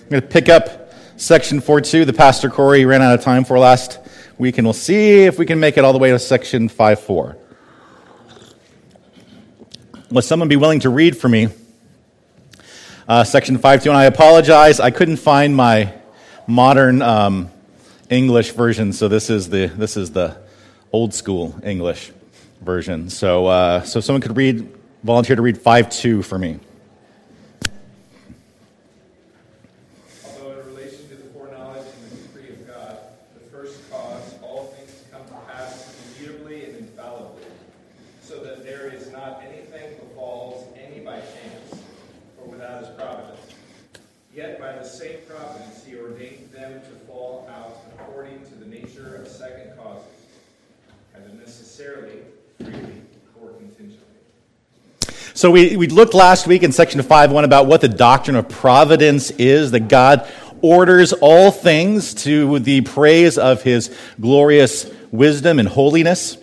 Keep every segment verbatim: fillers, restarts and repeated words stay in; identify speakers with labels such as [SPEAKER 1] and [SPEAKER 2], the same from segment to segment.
[SPEAKER 1] I'm going to pick up section four two. The Pastor Corey ran out of time for last week, and we'll see if we can make it all the way to section five four. Will someone be willing to read for me uh, section five two? And I apologize, I couldn't find my modern um, English version, so this is the this is the old school English version. So, uh, so if someone could read, volunteer to read five two for me.
[SPEAKER 2] Yet by the same providence he ordained them to fall out according to the nature of second causes, either necessarily, freely, or contingently.
[SPEAKER 1] So we, we looked last week in section five one about what the doctrine of providence is, that God orders all things to the praise of his glorious wisdom and holiness.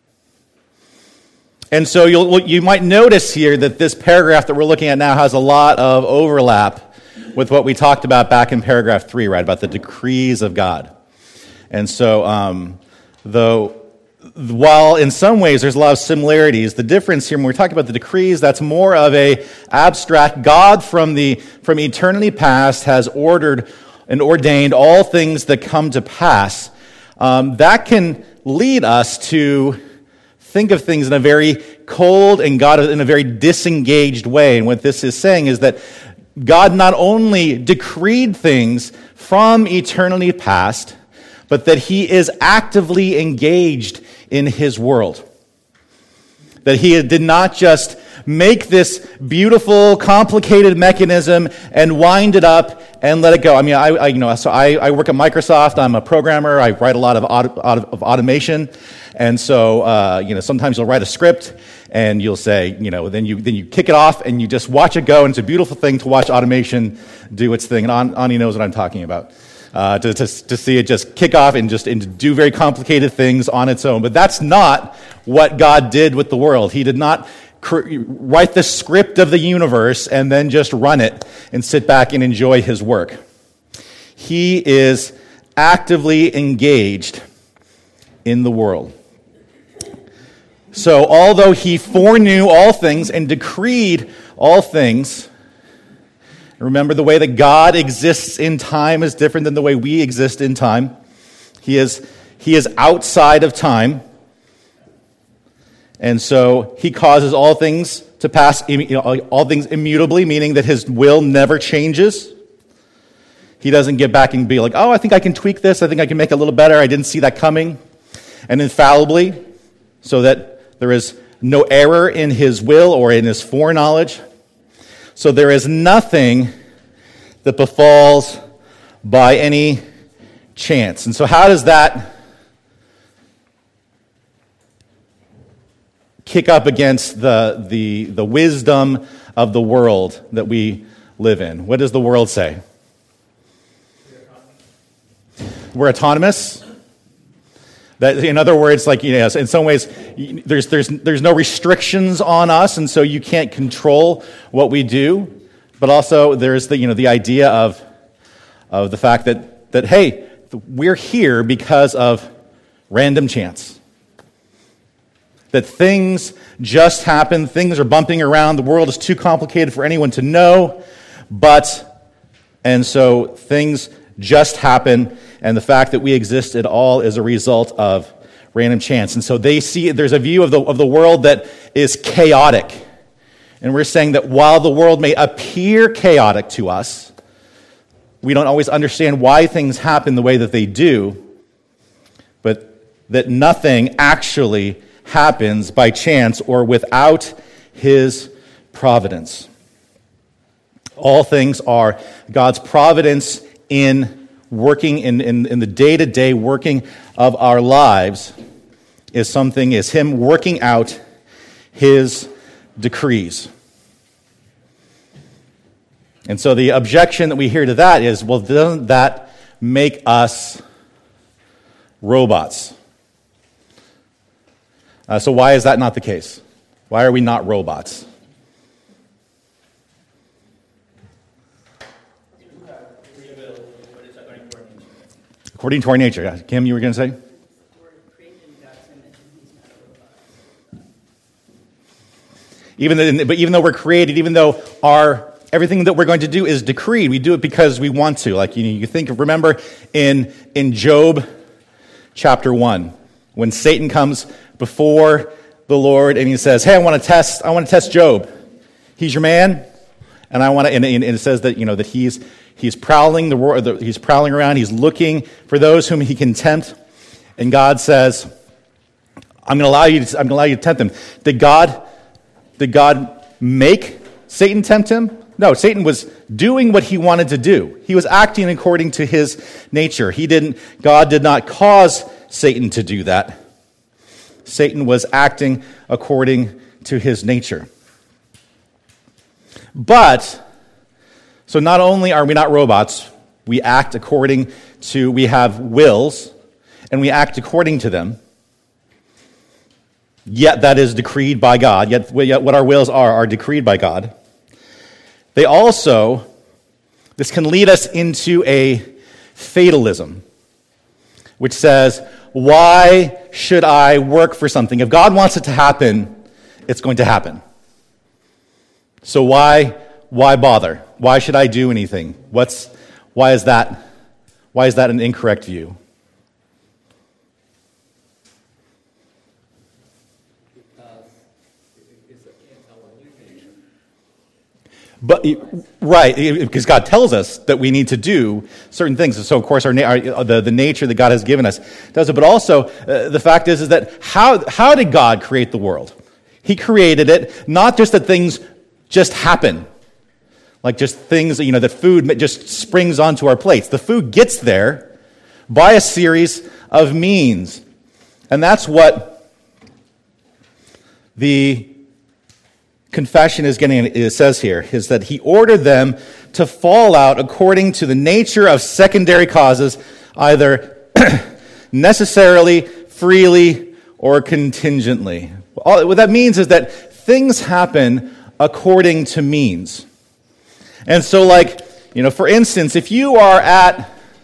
[SPEAKER 1] And so you'll, you might notice here that this paragraph that we're looking at now has a lot of overlap with what we talked about back in paragraph three, right, about the decrees of God. And so, um, though, while in some ways there's a lot of similarities, the difference here when we're talking about the decrees, that's more of a abstract. God from the from eternity past has ordered and ordained all things that come to pass. Um, that can lead us to think of things in a very cold and God in a very disengaged way. And what this is saying is that God not only decreed things from eternity past, but that he is actively engaged in his world. That he did not just make this beautiful, complicated mechanism and wind it up and let it go. I mean, I, I you know, so I, I work at Microsoft. I'm a programmer. I write a lot of, auto, of automation, and so uh, you know, sometimes you'll write a script and you'll say, you know, then you then you kick it off and you just watch it go, and it's a beautiful thing to watch automation do its thing. And Ani knows what I'm talking about. Uh, to, to to see it just kick off and just and do very complicated things on its own. But that's not what God did with the world. He did not cr- write the script of the universe and then just run it and sit back and enjoy his work. He is actively engaged in the world. So although he foreknew all things and decreed all things, remember, the way that God exists in time is different than the way we exist in time. He is, he is outside of time. And so he causes all things to pass, you know, all things immutably, meaning that his will never changes. He doesn't get back and be like, oh, I think I can tweak this. I think I can make it a little better. I didn't see that coming. And infallibly, so that there is no error in his will or in his foreknowledge. So there is nothing that befalls by any chance. And so how does that kick up against the, the, the wisdom of the world that we live in? What does the world say? We're autonomous. That, in other words, like, you know, in some ways, there's there's there's no restrictions on us, and so you can't control what we do. But also, there's the you know the idea of of the fact that that hey, we're here because of random chance. That things just happen, things are bumping around. The world is too complicated for anyone to know, but and so things just happen. And the fact that we exist at all is a result of random chance. And so they see, there's a view of the of the world that is chaotic. And we're saying that while the world may appear chaotic to us, we don't always understand why things happen the way that they do, but that nothing actually happens by chance or without his providence. All things are God's providence in working in, in, in the day-to-day working of our lives is something, is him working out his decrees. And so the objection that we hear to that is, well, doesn't that make us robots? Uh, so why is that not the case? Why are we not robots? According to our nature. Kim, you were going to say? Even though, but even though we're created, even though our everything that we're going to do is decreed, we do it because we want to. Like you, you think, remember in in Job chapter one, when Satan comes before the Lord and he says, "Hey, I want to test. I want to test Job. He's your man, and I want to." And, and it says that you know that he's he's prowling the world. He's prowling around. He's looking for those whom he can tempt. And God says, "I'm going to allow you. To, I'm going to allow you to tempt him." Did God? Did God make Satan tempt him? No, Satan was doing what he wanted to do. He was acting according to his nature. He didn't. God did not cause Satan to do that. Satan was acting according to his nature. But, so not only are we not robots, we act according to, we have wills, and we act according to them. Yet that is decreed by God. Yet, yet what our wills are are decreed by God. They also, this can lead us into a fatalism, which says, why should I work for something? If God wants it to happen, it's going to happen. So why, why bother? Why should I do anything? What's, why is that, why is that an incorrect view? But right, because God tells us that we need to do certain things. So, of course, our, our the, the nature that God has given us does it. But also, uh, the fact is, is that how how did God create the world? He created it not just that things just happen, like just things, you know, that food just springs onto our plates. The food gets there by a series of means, and that's what the confession is getting, it says here, is that he ordered them to fall out according to the nature of secondary causes, either necessarily, freely, or contingently. All, what that means is that things happen according to means. And so, like, you know, for instance, if you are at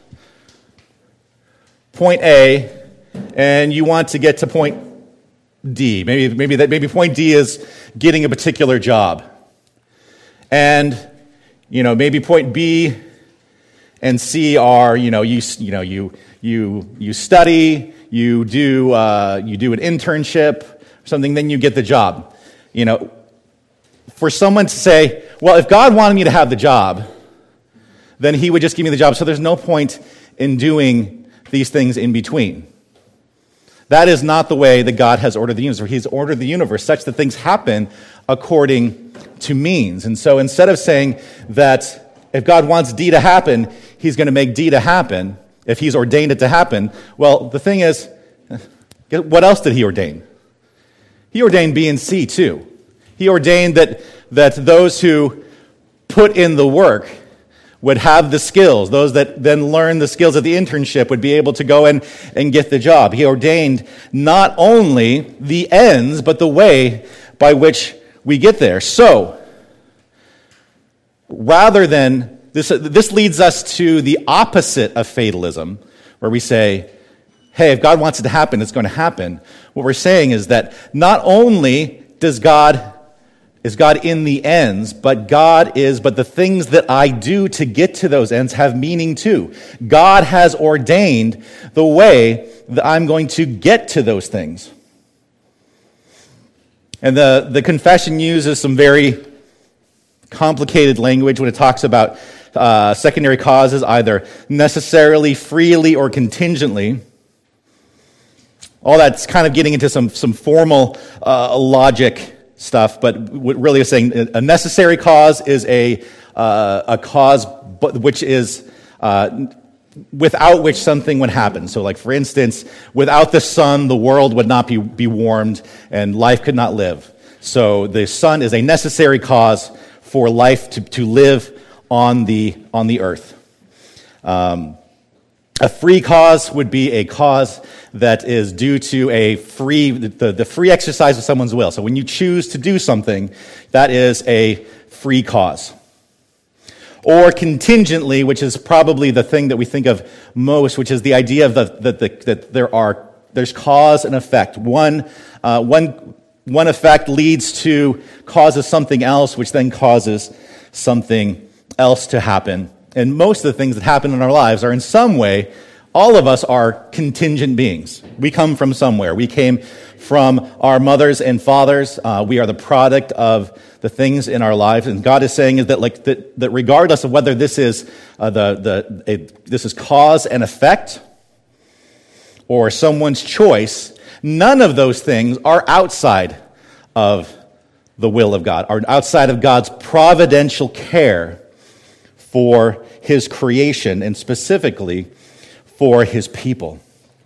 [SPEAKER 1] point A and you want to get to point D. Maybe maybe that maybe point D is getting a particular job, and you know maybe point B and C are you know you you know you you you study, you do uh, you do an internship or something, then you get the job. You know, for someone to say, well, if God wanted me to have the job, then He would just give me the job. So there's no point in doing these things in between. That is not the way that God has ordered the universe. He's ordered the universe such that things happen according to means. And so instead of saying that if God wants D to happen, He's going to make D to happen, if He's ordained it to happen, well, the thing is, what else did He ordain? He ordained B and C too. He ordained that, that those who put in the work would have the skills. Those that then learn the skills of the internship would be able to go in and get the job. He ordained not only the ends, but the way by which we get there. So, rather than, this, this leads us to the opposite of fatalism, where we say, hey, if God wants it to happen, it's going to happen. What we're saying is that not only does God Is God in the ends, but God is, but the things that I do to get to those ends have meaning too. God has ordained the way that I'm going to get to those things. And the, the confession uses some very complicated language when it talks about uh, secondary causes, either necessarily, freely, or contingently. All that's kind of getting into some, some formal uh, logic stuff, but what really is saying a necessary cause is a uh, a cause which is uh, without which something would happen. So, like for instance, without the sun, the world would not be be warmed and life could not live. So, the sun is a necessary cause for life to, to live on the on the earth. Um, A free cause would be a cause that is due to a free, the, the free exercise of someone's will. So when you choose to do something, that is a free cause. or contingently, which is probably the thing that we think of most, which is the idea of the, that, the, that there are there's cause and effect. One, uh, one, one effect leads to causes something else, which then causes something else to happen. And most of the things that happen in our lives are in some way, all of us are contingent beings. We come from somewhere. We came from our mothers and fathers. Uh, we are the product of the things in our lives. And God is saying is that like that, that regardless of whether this is uh, the the a, this is cause and effect or someone's choice, none of those things are outside of the will of God, are outside of God's providential care for his creation and specifically for his people.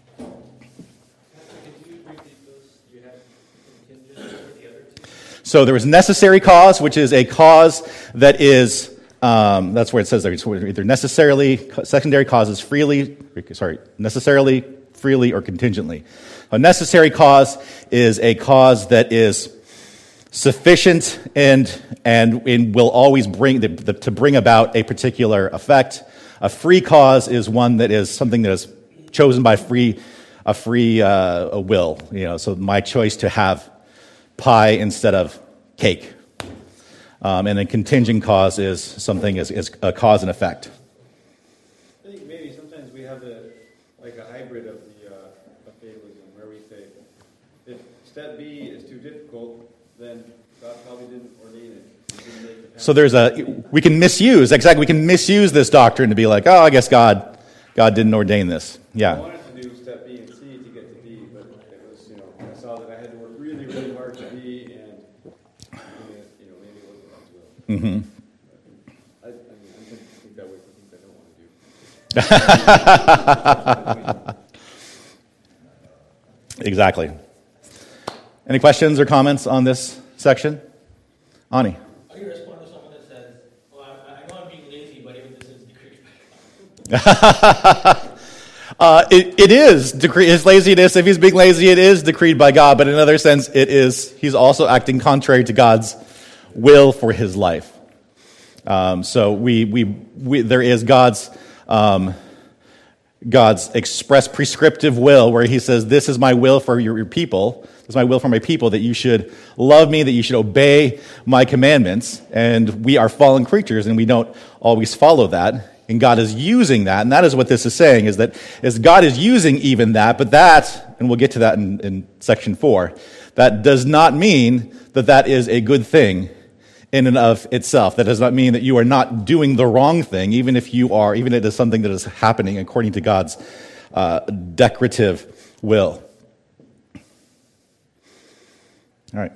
[SPEAKER 1] So there was necessary cause, which is a cause that is, um, that's where it says there, it's either necessarily, secondary causes freely, sorry, necessarily, freely, or contingently. A necessary cause is a cause that is sufficient and and, and will always bring, the, the, to bring about a particular effect. A free cause is one that is something that is chosen by free, a free uh, a will. You know, so my choice to have pie instead of cake. Um, and a contingent cause is something is, is a cause and effect.
[SPEAKER 3] I think maybe sometimes we have a like a hybrid of the uh, of fatalism where we say if step B is too difficult, then God probably didn't ordain it. He didn't make the path.
[SPEAKER 1] So there's a we can misuse exactly we can misuse this doctrine to be like, oh, I guess God God didn't ordain this. Yeah.
[SPEAKER 3] I wanted to do step B and C to get to D, but it was, you know, I saw that I had to work really, really hard to B, and maybe, you know, maybe it wasn't God's will.
[SPEAKER 1] Mm-hmm.
[SPEAKER 3] I, I mean, I can think that way for things I don't want to do.
[SPEAKER 1] Exactly. Any questions or comments on this section? Ani?
[SPEAKER 4] How do you respond to someone that says, well, I, I know I'm being lazy, but even this is decreed by God?
[SPEAKER 1] Uh, it, it is decreed. His laziness, if he's being lazy, it is decreed by God. But in another sense, it is. He's also acting contrary to God's will for his life. Um, so we, we, we, there is God's, um, God's express prescriptive will, where He says, "This is my will for your, your people. This is my will for my people, that you should love me, that you should obey my commandments." And we are fallen creatures, and we don't always follow that. And God is using that, and that is what this is saying, is that is God is using even that, but that, and we'll get to that in, in section four, that does not mean that that is a good thing in and of itself. That does not mean that you are not doing the wrong thing, even if you are, even if it is something that is happening according to God's uh, decretive will. All right.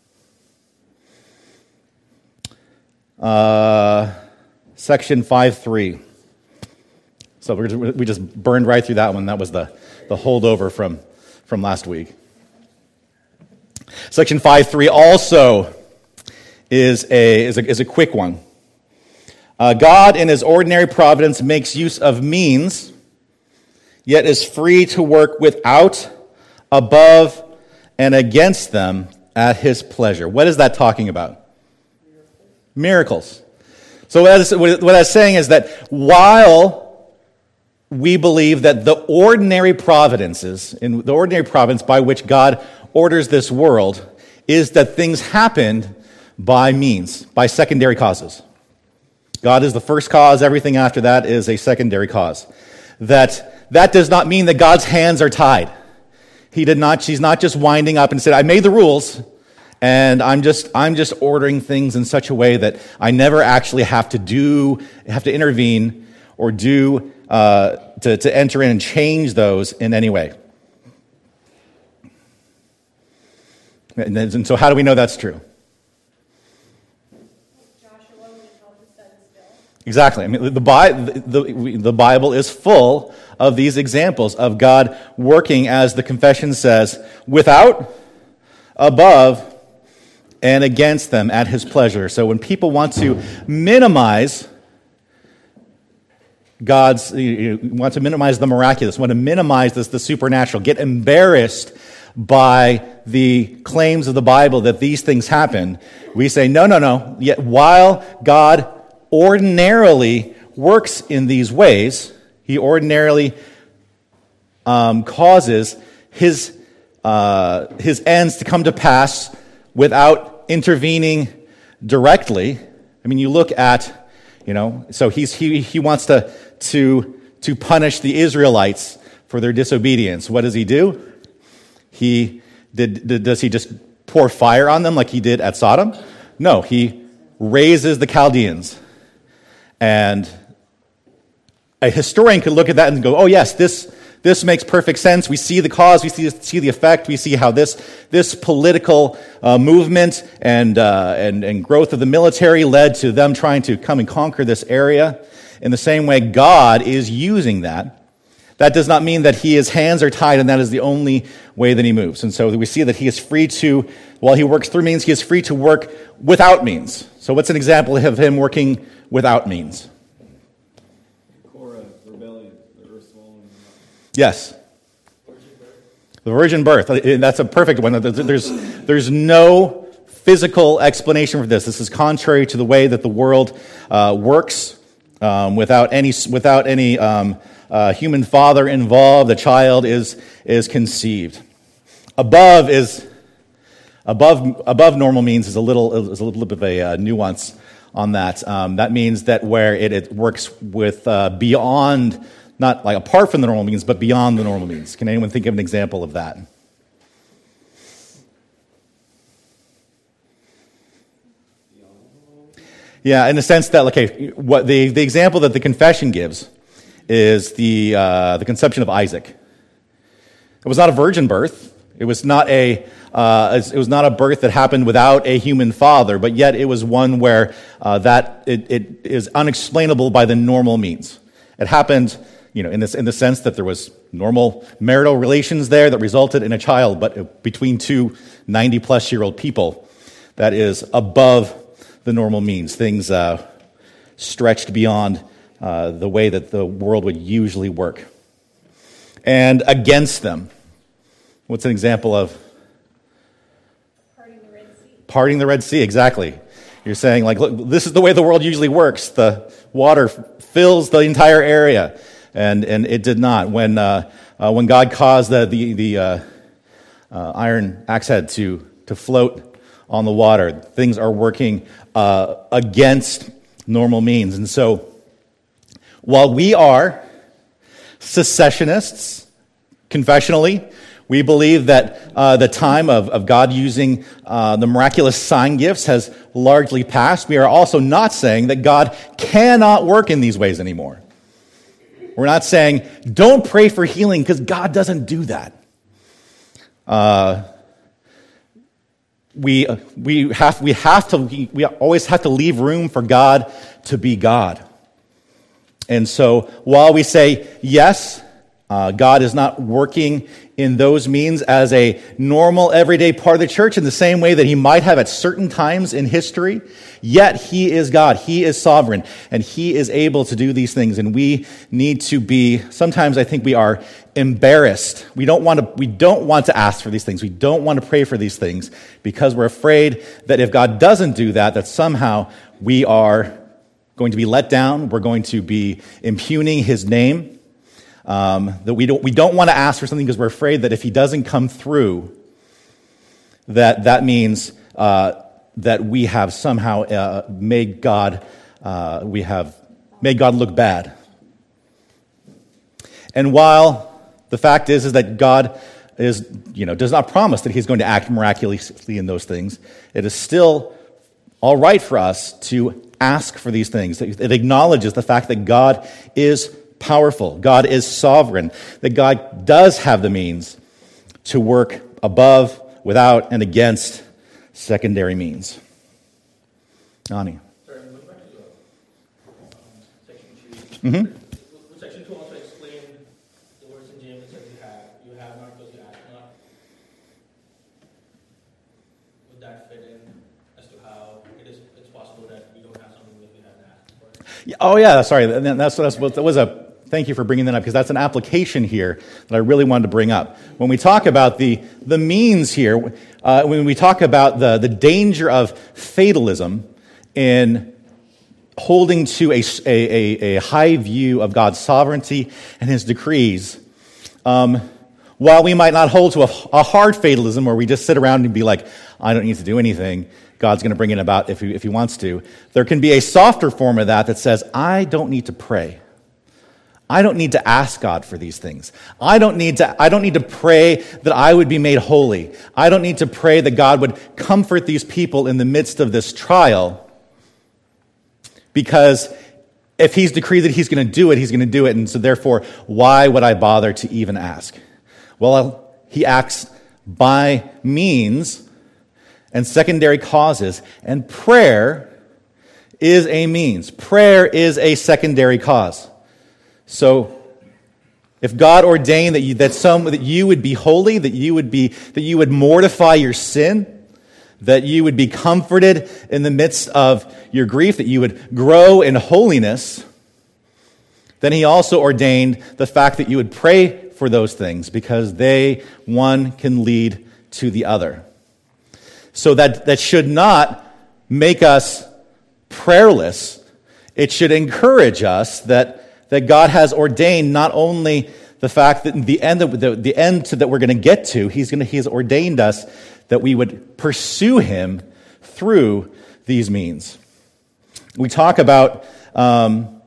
[SPEAKER 1] Uh, section five three. So we're just, we just burned right through that one. That was the, the holdover from, from last week. Section five three also is a, is a, is a quick one. Uh, God, in His ordinary providence, makes use of means, yet is free to work without, above, and against them at His pleasure. What is that talking about? Miracles. So what that's, what that's saying is that while we believe that the ordinary providences, in the ordinary providence by which God orders this world, is that things happen by means, by secondary causes. God is the first cause, everything after that is a secondary cause. That that does not mean that God's hands are tied. He did not, she's not just winding up and said, I made the rules, and I'm just I'm just ordering things in such a way that I never actually have to do, have to intervene or do uh, to, to enter in and change those in any way. And, then, and so how do we know that's true? Exactly. I mean, the, the, the Bible is full of these examples of God working, as the confession says, without, above, and against them at His pleasure. So when people want to minimize God's, you want to minimize the miraculous, want to minimize this, the supernatural, get embarrassed by the claims of the Bible that these things happen, we say, no, no, no. Yet while God ordinarily works in these ways. He ordinarily um, causes his uh, his ends to come to pass without intervening directly. I mean, you look at, you know, so he's he he wants to to to punish the Israelites for their disobedience. What does he do? He did, did does he just pour fire on them like he did at Sodom? No, he raises the Chaldeans. And a historian could look at that and go, oh yes, this this makes perfect sense. We see the cause, we see, see the effect, we see how this this political uh, movement and, uh, and and growth of the military led to them trying to come and conquer this area. In the same way, God is using that. That does not mean that he, his hands are tied and that is the only way that he moves. And so we see that he is free to, while he works through means, he is free to work without means. So what's an example of him working without means?
[SPEAKER 3] Korah, rebellion, the earth swallowing.
[SPEAKER 1] Yes. The virgin birth. That's a perfect one. There's, there's no physical explanation for this. This is contrary to the way that the world uh, works um, without any, without any um, uh, human father involved. The child is, is conceived. Above is... Above above normal means is a little is a little bit of a uh, nuance on that. Um, that means that where it, it works with uh, beyond, not like apart from the normal means, but beyond the normal means. Can anyone think of an example of that? Yeah, in the sense that, okay, what the, the example that the confession gives is the uh, the conception of Isaac. It was not a virgin birth. It was not a uh, it was not a birth that happened without a human father, but yet it was one where uh, that it, it is unexplainable by the normal means. It happened, you know, in this in the sense that there was normal marital relations there that resulted in a child, but between two ninety-plus-year-old people, that is above the normal means. Things uh, stretched beyond uh, the way that the world would usually work, and against them. What's an example of?
[SPEAKER 5] Parting the Red Sea.
[SPEAKER 1] Parting the Red Sea, exactly. You're saying, like, look, this is the way the world usually works. The water fills the entire area, and and it did not. When uh, uh, when God caused the the, the uh, uh, iron axe head to to float on the water, things are working uh, against normal means. And so, while we are secessionists, confessionally, we believe that uh, the time of, of God using uh, the miraculous sign gifts has largely passed. We are also not saying that God cannot work in these ways anymore. We're not saying, don't pray for healing, because God doesn't do that. Uh, we we have we have to we always have to leave room for God to be God. And so while we say yes, uh, God is not working in those means as a normal, everyday part of the church in the same way that he might have at certain times in history, yet he is God. He is sovereign, and he is able to do these things. And we need to be, sometimes I think we are embarrassed. We don't want to, we don't want to ask for these things. We don't want to pray for these things because we're afraid that if God doesn't do that, that somehow we are going to be let down. We're going to be impugning his name. Um, that we don't we don't want to ask for something because we're afraid that if he doesn't come through, that that means uh, that we have somehow uh, made God uh, we have made God look bad. And while the fact is is that God is you know does not promise that he's going to act miraculously in those things, it is still all right for us to ask for these things. It acknowledges the fact that God is powerful. God is sovereign. That God does have the means to work above, without, and against secondary means. Ani.
[SPEAKER 4] Sorry, going back to um, section two.
[SPEAKER 1] Mm-hmm.
[SPEAKER 4] Would section two also explain the words in James that says you have, you have not because you ask not? Would that fit in as to how it is it's possible that we don't have something that we haven't asked for?
[SPEAKER 1] Yeah, oh yeah, sorry. That's, that's that was a. Thank you for bringing that up, because that's an application here that I really wanted to bring up. When we talk about the, the means here, uh, when we talk about the, the danger of fatalism in holding to a, a, a high view of God's sovereignty and his decrees, um, while we might not hold to a, a hard fatalism where we just sit around and be like, I don't need to do anything, God's going to bring it about if he, if he wants to, there can be a softer form of that that says, I don't need to pray. I don't need to ask God for these things. I don't need to, I don't need to pray that I would be made holy. I don't need to pray that God would comfort these people in the midst of this trial, because if he's decreed that he's going to do it, he's going to do it. And so therefore, why would I bother to even ask? Well, he acts by means and secondary causes, and prayer is a means. Prayer is a secondary cause. So, if God ordained that you that some that you would be holy, that you would be that you would mortify your sin, that you would be comforted in the midst of your grief, that you would grow in holiness, then he also ordained the fact that you would pray for those things, because they, one, can lead to the other. So that, that should not make us prayerless. It should encourage us that that God has ordained not only the fact that the end of, the, the end to, that we're going to get to, he's going to, he's ordained us that we would pursue him through these means. We talk about um,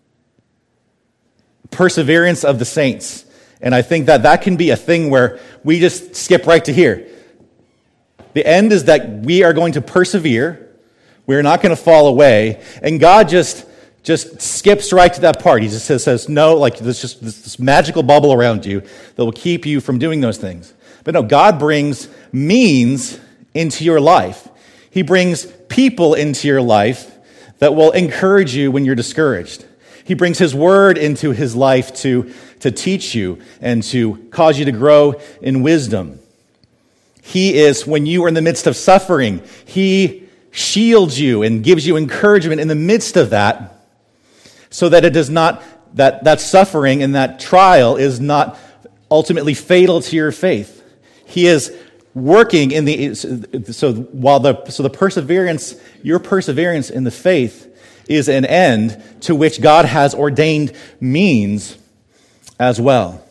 [SPEAKER 1] perseverance of the saints, and I think that that can be a thing where we just skip right to here. The end is that we are going to persevere, we're not going to fall away, and God just just skips right to that part. He just says, says no, like there's just this, this magical bubble around you that will keep you from doing those things. But no, God brings means into your life. He brings people into your life that will encourage you when you're discouraged. He brings his word into his life to, to teach you and to cause you to grow in wisdom. He is, when you are in the midst of suffering, he shields you and gives you encouragement in the midst of that, so that it does not, that, that suffering and that trial is not ultimately fatal to your faith. He is working in the, so while the, so the perseverance, your perseverance in the faith is an end to which God has ordained means as well.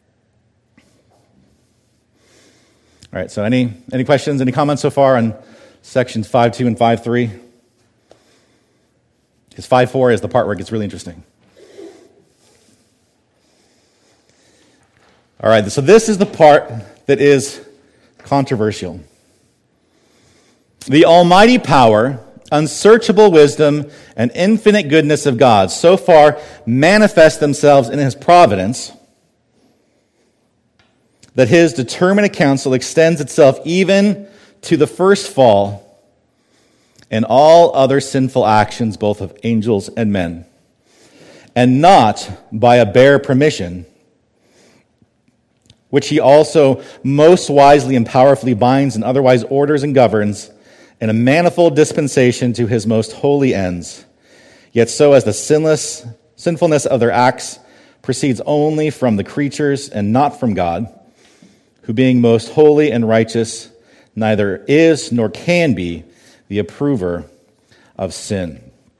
[SPEAKER 1] All right, so any, any questions, any comments so far on sections five two and five three? Because five four is the part where it gets really interesting. All right, so this is the part that is controversial. The almighty power, unsearchable wisdom, and infinite goodness of God so far manifest themselves in his providence that his determinate counsel extends itself even to the first fall and all other sinful actions, both of angels and men, and not by a bare permission, which he also most wisely and powerfully binds and otherwise orders and governs in a manifold dispensation to his most holy ends, yet so as the sinless sinfulness of their acts proceeds only from the creatures and not from God, who being most holy and righteous neither is nor can be the approver of sin.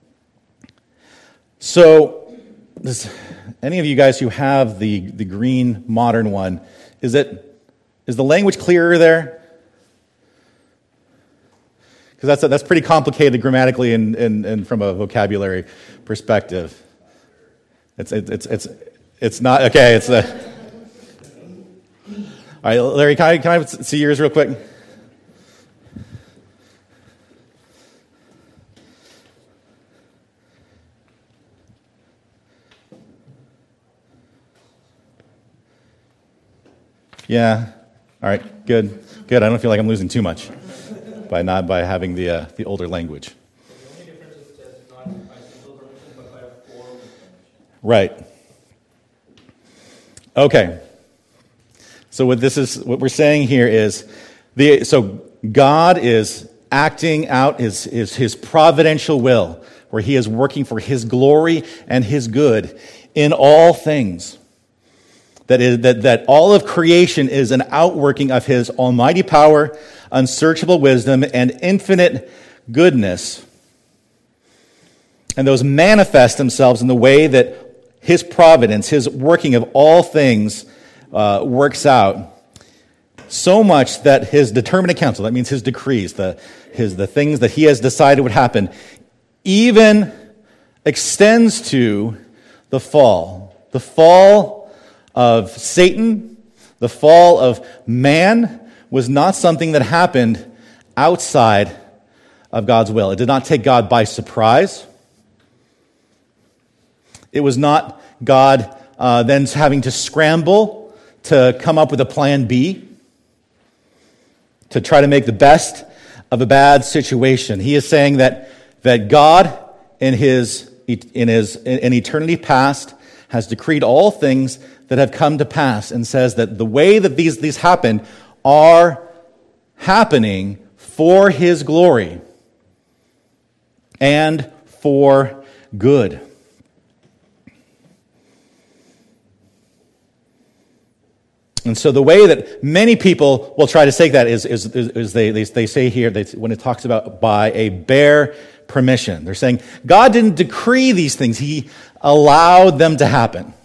[SPEAKER 1] So, this, any of you guys who have the, the green modern one, is it is the language clearer there? Because that's that's pretty complicated grammatically and, and, and from a vocabulary perspective. It's it's it's it's not okay. It's a. All right, Larry, can I can I see yours real quick? Yeah. All right. Good. Good. I don't feel like I'm losing too much by not by having the uh, the older language.
[SPEAKER 4] The only difference is that it's not by single permission, but by a formal permission.
[SPEAKER 1] Right. Okay. So what this is, what we're saying here is, the so God is acting out his his, his providential will, where he is working for his glory and his good in all things. That is that, that all of creation is an outworking of his almighty power, unsearchable wisdom, and infinite goodness. And those manifest themselves in the way that his providence, his working of all things uh, works out. So much that his determinate counsel, that means his decrees, the, his, the things that he has decided would happen, even extends to the fall. The fall of Satan, the fall of man, was not something that happened outside of God's will. It did not take God by surprise. It was not God uh, then having to scramble to come up with a plan B, to try to make the best of a bad situation. He is saying that, that God in his, in his in eternity past has decreed all things that have come to pass, and says that the way that these, these happen are happening for his glory and for good. And so the way that many people will try to say that is, is, is, is they, they, they say here, they, when it talks about by a bare permission. They're saying God didn't decree these things. He allowed them to happen.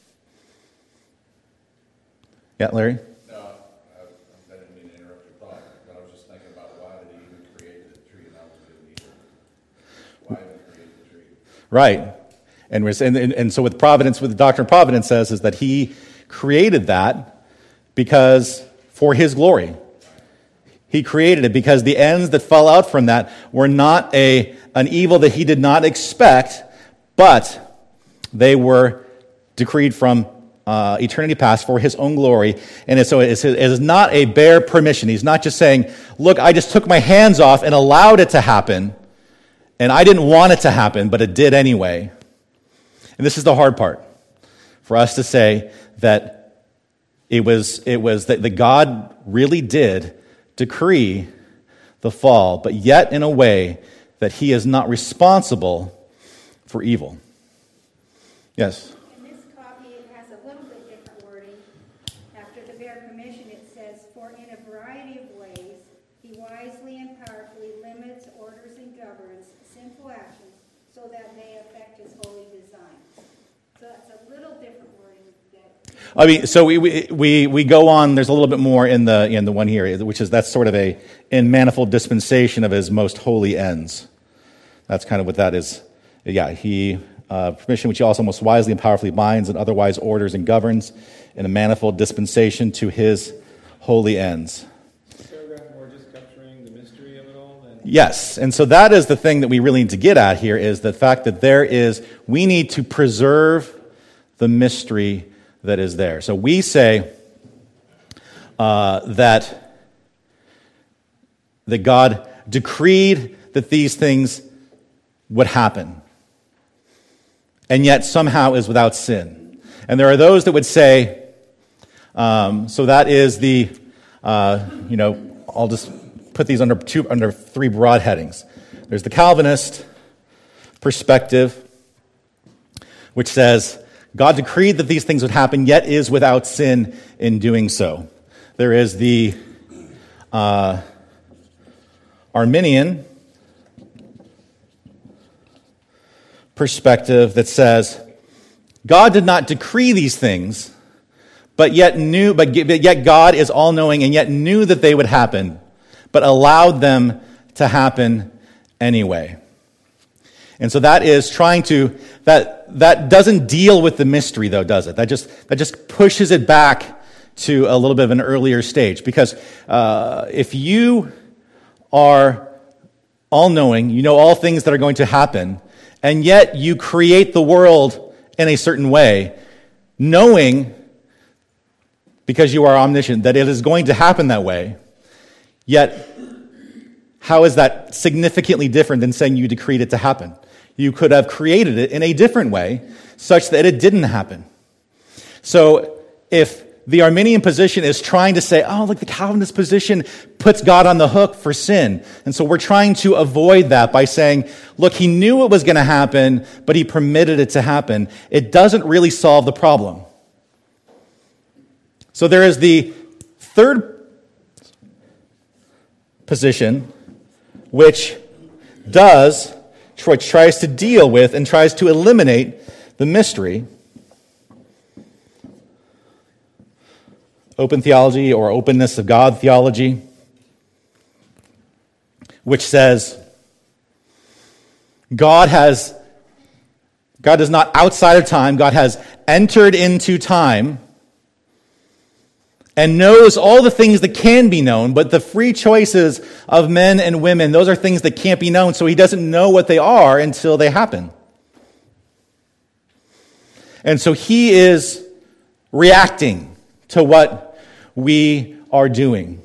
[SPEAKER 1] Yeah, Larry?
[SPEAKER 6] No, I, I didn't mean to interrupt your thought, but I was just thinking about why did he even create the tree and not the tree? Why even create the tree?
[SPEAKER 1] Right. And, we're, and, and, and so with providence, what the doctrine of providence says is that he created that because for his glory. He created it because the ends that fell out from that were not a an evil that he did not expect, but they were decreed from uh, eternity past for his own glory. And so it is not a bare permission. He's not just saying, look, I just took my hands off and allowed it to happen, and I didn't want it to happen, but it did anyway. And this is the hard part, for us to say that It was it was that the God really did decree the fall, but yet in a way that he is not responsible for evil. Yes?
[SPEAKER 5] In this copy, it has a little bit different wording. After the bare permission, it says, for in a variety of ways, he wisely and powerfully limits, orders, and governs sinful actions so that they affect his holy design. So that's a little different wording. That
[SPEAKER 1] I mean, so we, we we go on. There's a little bit more in the in the one here, which is that's sort of a in manifold dispensation of his most holy ends. That's kind of what that is. Yeah, he uh, permission which he also most wisely and powerfully binds and otherwise orders and governs in a manifold dispensation to his holy ends.
[SPEAKER 3] Paragraph more just capturing the mystery of it all. Than...
[SPEAKER 1] Yes, and so that is the thing that we really need to get at here is the fact that there is we need to preserve the mystery that is there. So we say uh, that, that God decreed that these things would happen, and yet somehow is without sin. And there are those that would say, um, so that is the, uh, you know, I'll just put these under two, under three broad headings. There's the Calvinist perspective, which says, God decreed that these things would happen, yet is without sin in doing so. There is the uh, Arminian perspective that says God did not decree these things, but yet knew, but yet God is all-knowing and yet knew that they would happen, but allowed them to happen anyway. And so that is trying to, that that doesn't deal with the mystery though, does it? That just that just pushes it back to a little bit of an earlier stage. Because uh, if you are all-knowing, you know all things that are going to happen, and yet you create the world in a certain way, knowing, because you are omniscient, that it is going to happen that way, yet how is that significantly different than saying you decreed it to happen? You could have created it in a different way, such that it didn't happen. So if the Arminian position is trying to say, oh, look, the Calvinist position puts God on the hook for sin. And so we're trying to avoid that by saying, look, he knew it was going to happen, but he permitted it to happen. It doesn't really solve the problem. So there is the third position, which does which tries to deal with and tries to eliminate the mystery. Open theology, or openness of God theology, which says God has, God is not outside of time. God has entered into time and knows all the things that can be known, but the free choices of men and women, those are things that can't be known, so he doesn't know what they are until they happen. And so he is reacting to what we are doing.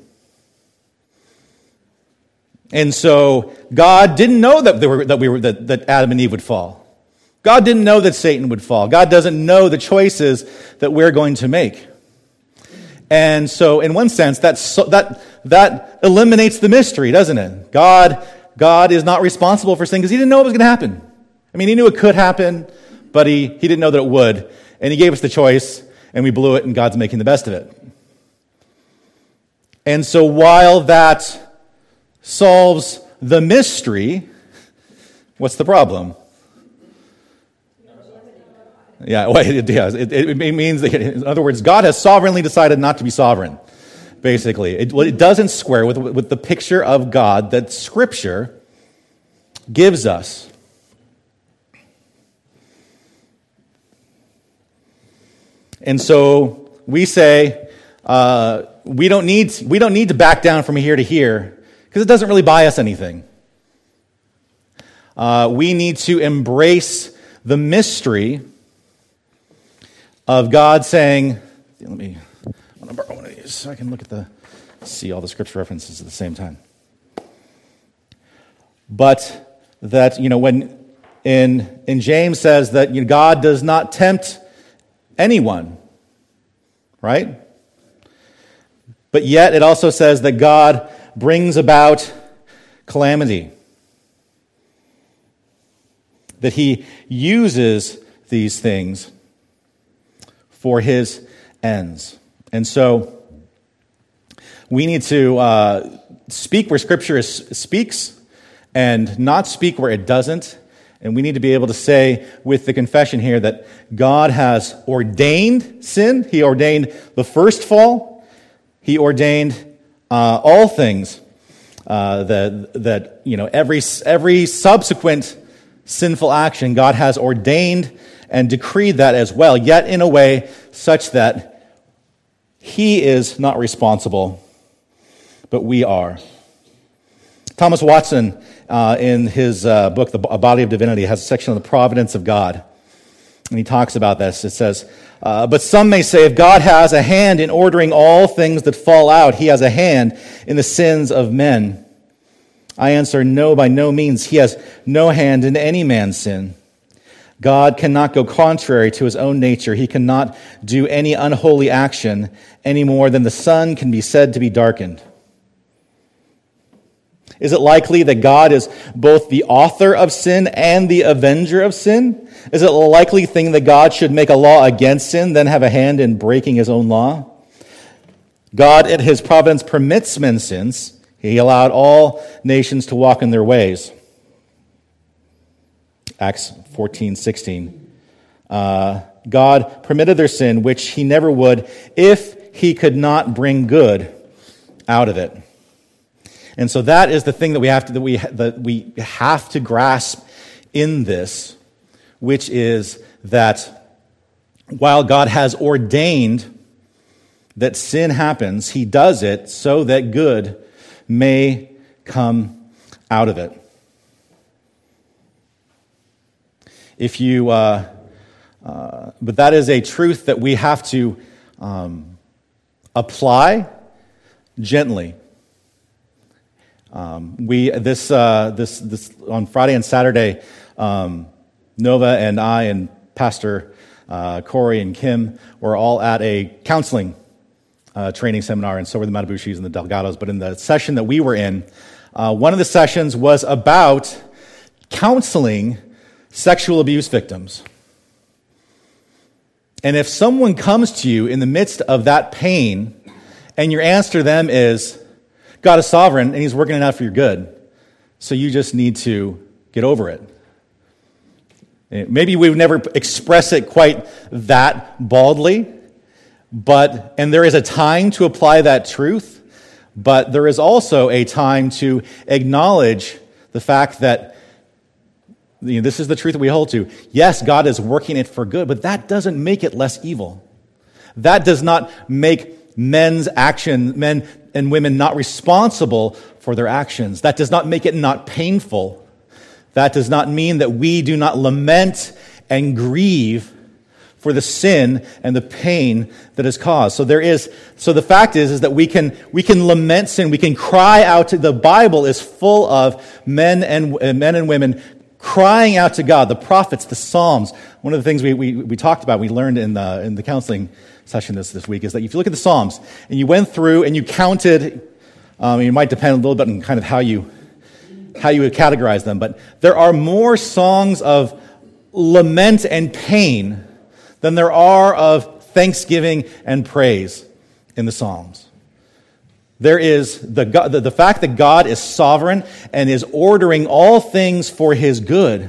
[SPEAKER 1] And so God didn't know that they were, that we were that, that Adam and Eve would fall. God didn't know that Satan would fall. God doesn't know the choices that we're going to make. And so, in one sense, that that that eliminates the mystery, doesn't it? God God is not responsible for sin because he didn't know it was going to happen. I mean, he knew it could happen, but he he didn't know that it would, and he gave us the choice, and we blew it, and God's making the best of it. And so, while that solves the mystery, what's the problem? Yeah, well, it, yeah, it, it means that, in other words, God has sovereignly decided not to be sovereign, basically. It, well, it doesn't square with, with the picture of God that Scripture gives us. And so we say, uh, we don't need we don't need to back down from here to here, because it doesn't really buy us anything. Uh, we need to embrace the mystery of God saying, let me, I want to borrow one of these so I can look at the, see all the scripture references at the same time. But that, you know, when in, in James says that, you know, God does not tempt anyone, right? But yet it also says that God brings about calamity. That he uses these things for his ends. And so we need to uh, speak where Scripture is, speaks and not speak where it doesn't. And we need to be able to say with the confession here that God has ordained sin. He ordained the first fall. He ordained uh, all things uh, that, that, you know, every, every subsequent sinful action, God has ordained and decreed that as well, yet in a way such that he is not responsible, but we are. Thomas Watson, uh, in his uh, book, The Body of Divinity, has a section on the providence of God. And he talks about this. It says, uh, but some may say, if God has a hand in ordering all things that fall out, he has a hand in the sins of men. I answer, no, by no means. He has no hand in any man's sin. God cannot go contrary to his own nature. He cannot do any unholy action any more than the sun can be said to be darkened. Is it likely that God is both the author of sin and the avenger of sin? Is it a likely thing that God should make a law against sin, then have a hand in breaking his own law? God, in his providence, permits men's sins. He allowed all nations to walk in their ways. Acts fourteen sixteen. Uh, God permitted their sin, which he never would, if he could not bring good out of it. And so that is the thing that we have to that we that we have to grasp in this, which is that while God has ordained that sin happens, he does it so that good may come out of it. If you, uh, uh, but that is a truth that we have to um, apply gently. Um, we this uh, this this on Friday and Saturday, um, Nova and I and Pastor uh, Corey and Kim were all at a counseling uh, training seminar, and so were the Matabushis and the Delgados. But in the session that we were in, uh, one of the sessions was about counseling sexual abuse victims. And if someone comes to you in the midst of that pain, and your answer to them is, God is sovereign, and he's working it out for your good, so you just need to get over it. Maybe we would never express it quite that baldly, but, and there is a time to apply that truth, but there is also a time to acknowledge the fact that, you know, this is the truth that we hold to. Yes, God is working it for good, but that doesn't make it less evil. That does not make men's action, men and women not responsible for their actions. That does not make it not painful. That does not mean that we do not lament and grieve for the sin and the pain that is caused. So there is, so the fact is, is that we can, we can lament sin. We can cry out to, the Bible is full of men and, uh, men and women crying out to God, the prophets, the Psalms. One of the things we, we, we talked about, we learned in the, in the counseling session this, this week, is that if you look at the Psalms and you went through and you counted, um, it might depend a little bit on kind of how you, how you would categorize them, but there are more songs of lament and pain than there are of thanksgiving and praise in the Psalms. There is the, the, the fact that God is sovereign and is ordering all things for his good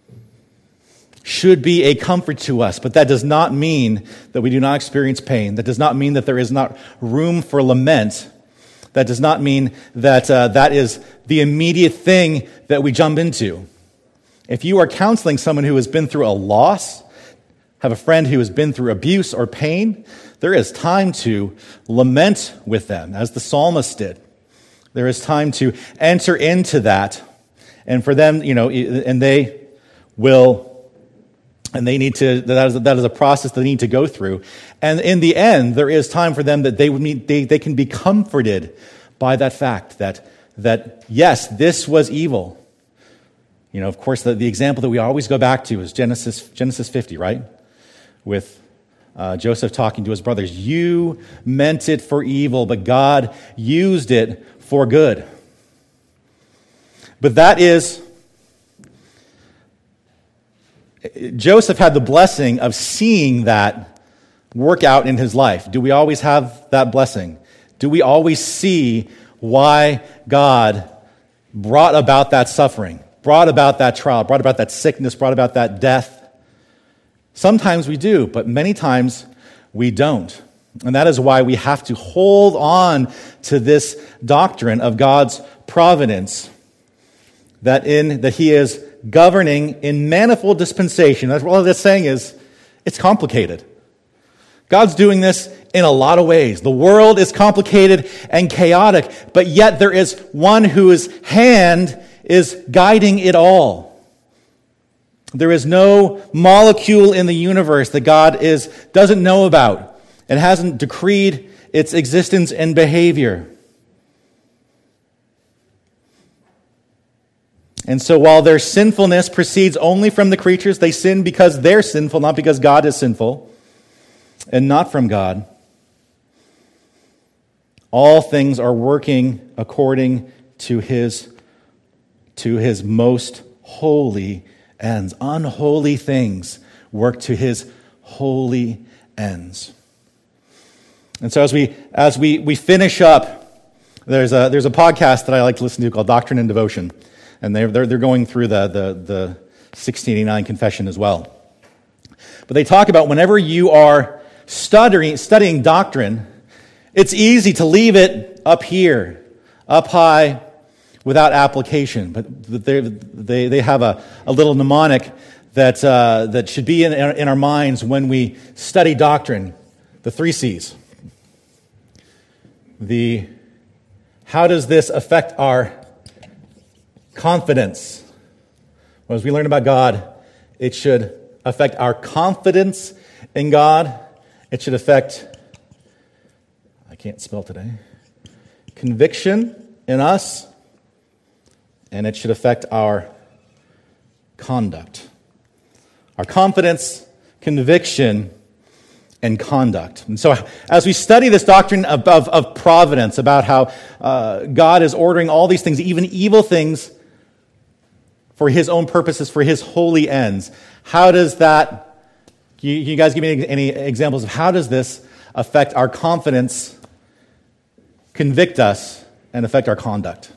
[SPEAKER 1] should be a comfort to us, but that does not mean that we do not experience pain. That does not mean that there is not room for lament. That does not mean that uh, that is the immediate thing that we jump into. If you are counseling someone who has been through a loss, have a friend who has been through abuse or pain, there is time to lament with them, as the psalmist did. There is time to enter into that, and for them, you know, and they will, and they need to, that is, that is a process they need to go through. And in the end, there is time for them that they would meet, they, they can be comforted by that fact that, that yes, this was evil. You know, of course, the, the example that we always go back to is Genesis, Genesis fifty, right? With uh, Joseph talking to his brothers. You meant it for evil, but God used it for good. But that is, Joseph had the blessing of seeing that work out in his life. Do we always have that blessing? Do we always see why God brought about that suffering, brought about that trial, brought about that sickness, brought about that death? Sometimes we do, but many times we don't. And that is why we have to hold on to this doctrine of God's providence, that in that he is governing in manifold dispensation. That's all that's saying is it's complicated. God's doing this in a lot of ways. The world is complicated and chaotic, but yet there is one whose hand is guiding it all. There is no molecule in the universe that God is doesn't know about and hasn't decreed its existence and behavior. And so while their sinfulness proceeds only from the creatures, they sin because they're sinful, not because God is sinful, and not from God. All things are working according to his, to his most holy ends. Unholy things work to his holy ends. And so as we as we, we finish up, there's a there's a podcast that I like to listen to called Doctrine and Devotion. And they're, they're, they're going through the, the, the sixteen eighty-nine confession as well. But they talk about whenever you are studying, studying doctrine, it's easy to leave it up here, up high, without application. But they they they have a, a little mnemonic that uh, that should be in, in our minds when we study doctrine. The three C's. The how does this affect our confidence? Well, as we learn about God, it should affect our confidence in God. It should affect, I can't spell today, conviction in us. And it should affect our conduct. Our confidence, conviction, and conduct. And so as we study this doctrine of, of, of providence, about how uh, God is ordering all these things, even evil things, for his own purposes, for his holy ends, how does that, can you, can you guys give me any, any examples of how does this affect our confidence, convict us, and affect our conduct?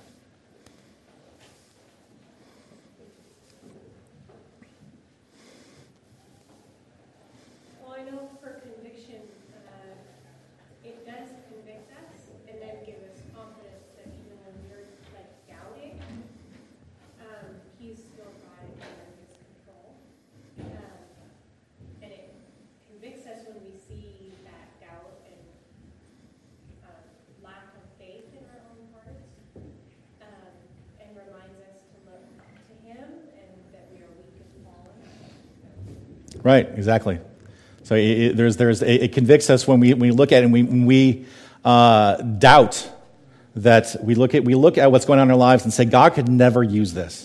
[SPEAKER 1] Right, exactly. So it, it, there's, there's, it, it convicts us when we, when we look at it and we, when we uh, doubt that we look at we look at what's going on in our lives and say, God could never use this.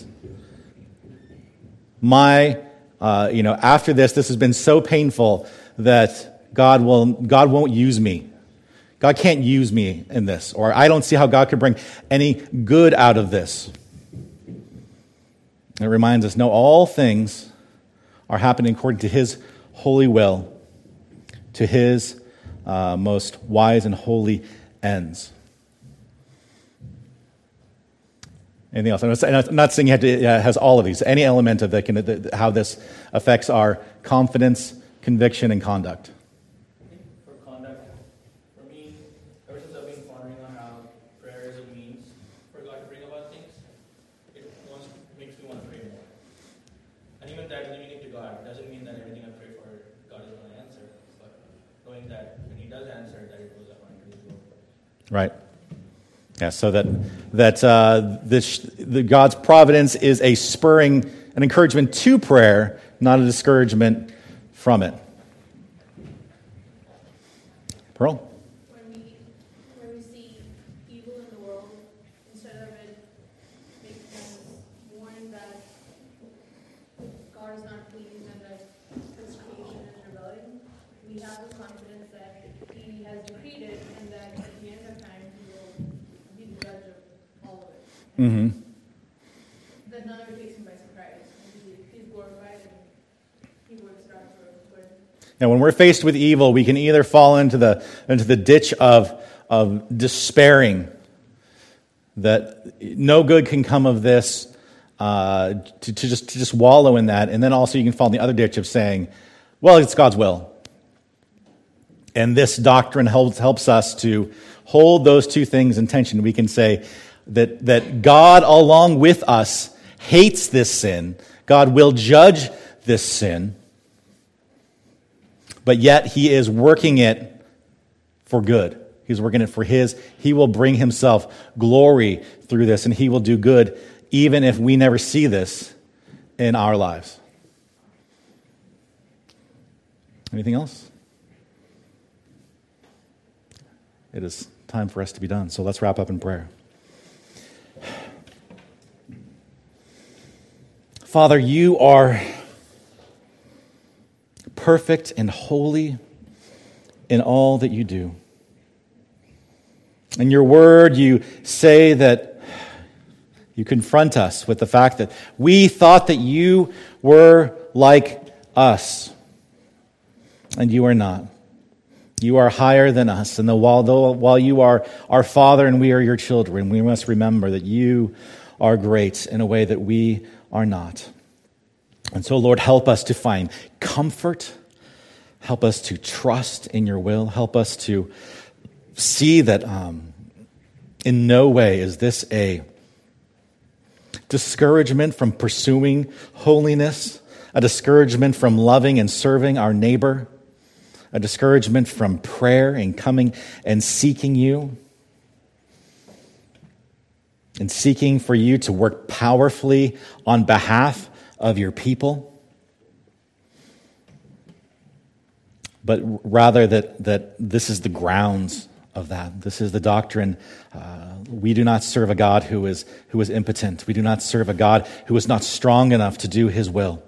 [SPEAKER 1] My, uh, you know, after this, this has been so painful that God will God won't use me. God can't use me in this, or I don't see how God could bring any good out of this. It reminds us, no, all things are happening according to His holy will, to His uh, most wise and holy ends. Anything else? I'm not saying you have to, it has all of these. Any element of that can, the, how this affects our confidence, conviction, and conduct.
[SPEAKER 4] For conduct, for me, ever since I've been pondering on how prayer is a means for God to bring about things, it wants, makes me want to pray more. And even that leaving it to God doesn't mean that everything I pray for, God is going to answer. But knowing that when He does answer, that it goes according to His will.
[SPEAKER 1] Right. Yeah, so that that uh, this the God's providence is a spurring, an encouragement to prayer, not a discouragement from it. Pearl?
[SPEAKER 7] When we when we see evil in the world, instead of it making us warning that God is not pleased and that His creation is rebellion, we have the confidence that He has decreed it and that at the end of time He will be the judge of all of it.
[SPEAKER 1] Mm-hmm.
[SPEAKER 7] That none of it takes Him by surprise. He, he's glorified and He works it out for good.
[SPEAKER 1] Now, when we're faced with evil, we can either fall into the into the ditch of of despairing that no good can come of this, uh, to, to just to just wallow in that, and then also you can fall in the other ditch of saying, "Well, it's God's will." And this doctrine helps helps us to hold those two things in tension. We can say that that God, along with us, hates this sin. God will judge this sin. But yet He is working it for good. He's working it for His. He will bring Himself glory through this, and He will do good even if we never see this in our lives. Anything else? It is time for us to be done, so let's wrap up in prayer. Father, You are perfect and holy in all that You do. In Your word, You say that You confront us with the fact that we thought that You were like us, and You are not. You are higher than us, and the, while, though, while You are our Father and we are Your children, we must remember that You are great in a way that we are not. And so, Lord, help us to find comfort. Help us to trust in Your will. Help us to see that um, in no way is this a discouragement from pursuing holiness, a discouragement from loving and serving our neighbor, a discouragement from prayer and coming and seeking You, and seeking for You to work powerfully on behalf of Your people, but rather that, that this is the grounds of that. This is the doctrine. Uh, we do not serve a God who is who is impotent. We do not serve a God who is not strong enough to do His will.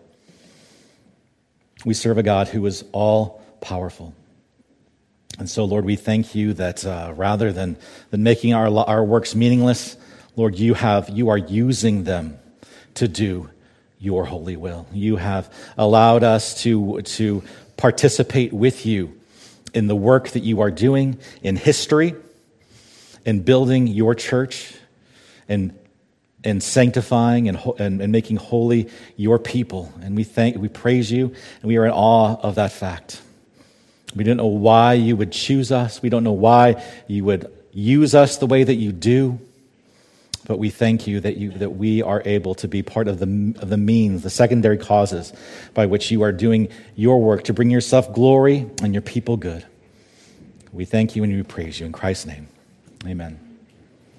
[SPEAKER 1] We serve a God who is all powerful. And so, Lord, we thank You that uh, rather than, than making our our works meaningless, Lord, You have you are using them to do Your holy will. You have allowed us to, to participate with You in the work that You are doing in history, in building Your church, and and sanctifying and, and and making holy Your people. And we thank, we praise You, and we are in awe of that fact. We don't know why You would choose us. We don't know why You would use us the way that You do. But we thank You that you that we are able to be part of the of the means, the secondary causes by which You are doing Your work to bring Yourself glory and Your people good. We thank You and we praise You in Christ's name. Amen.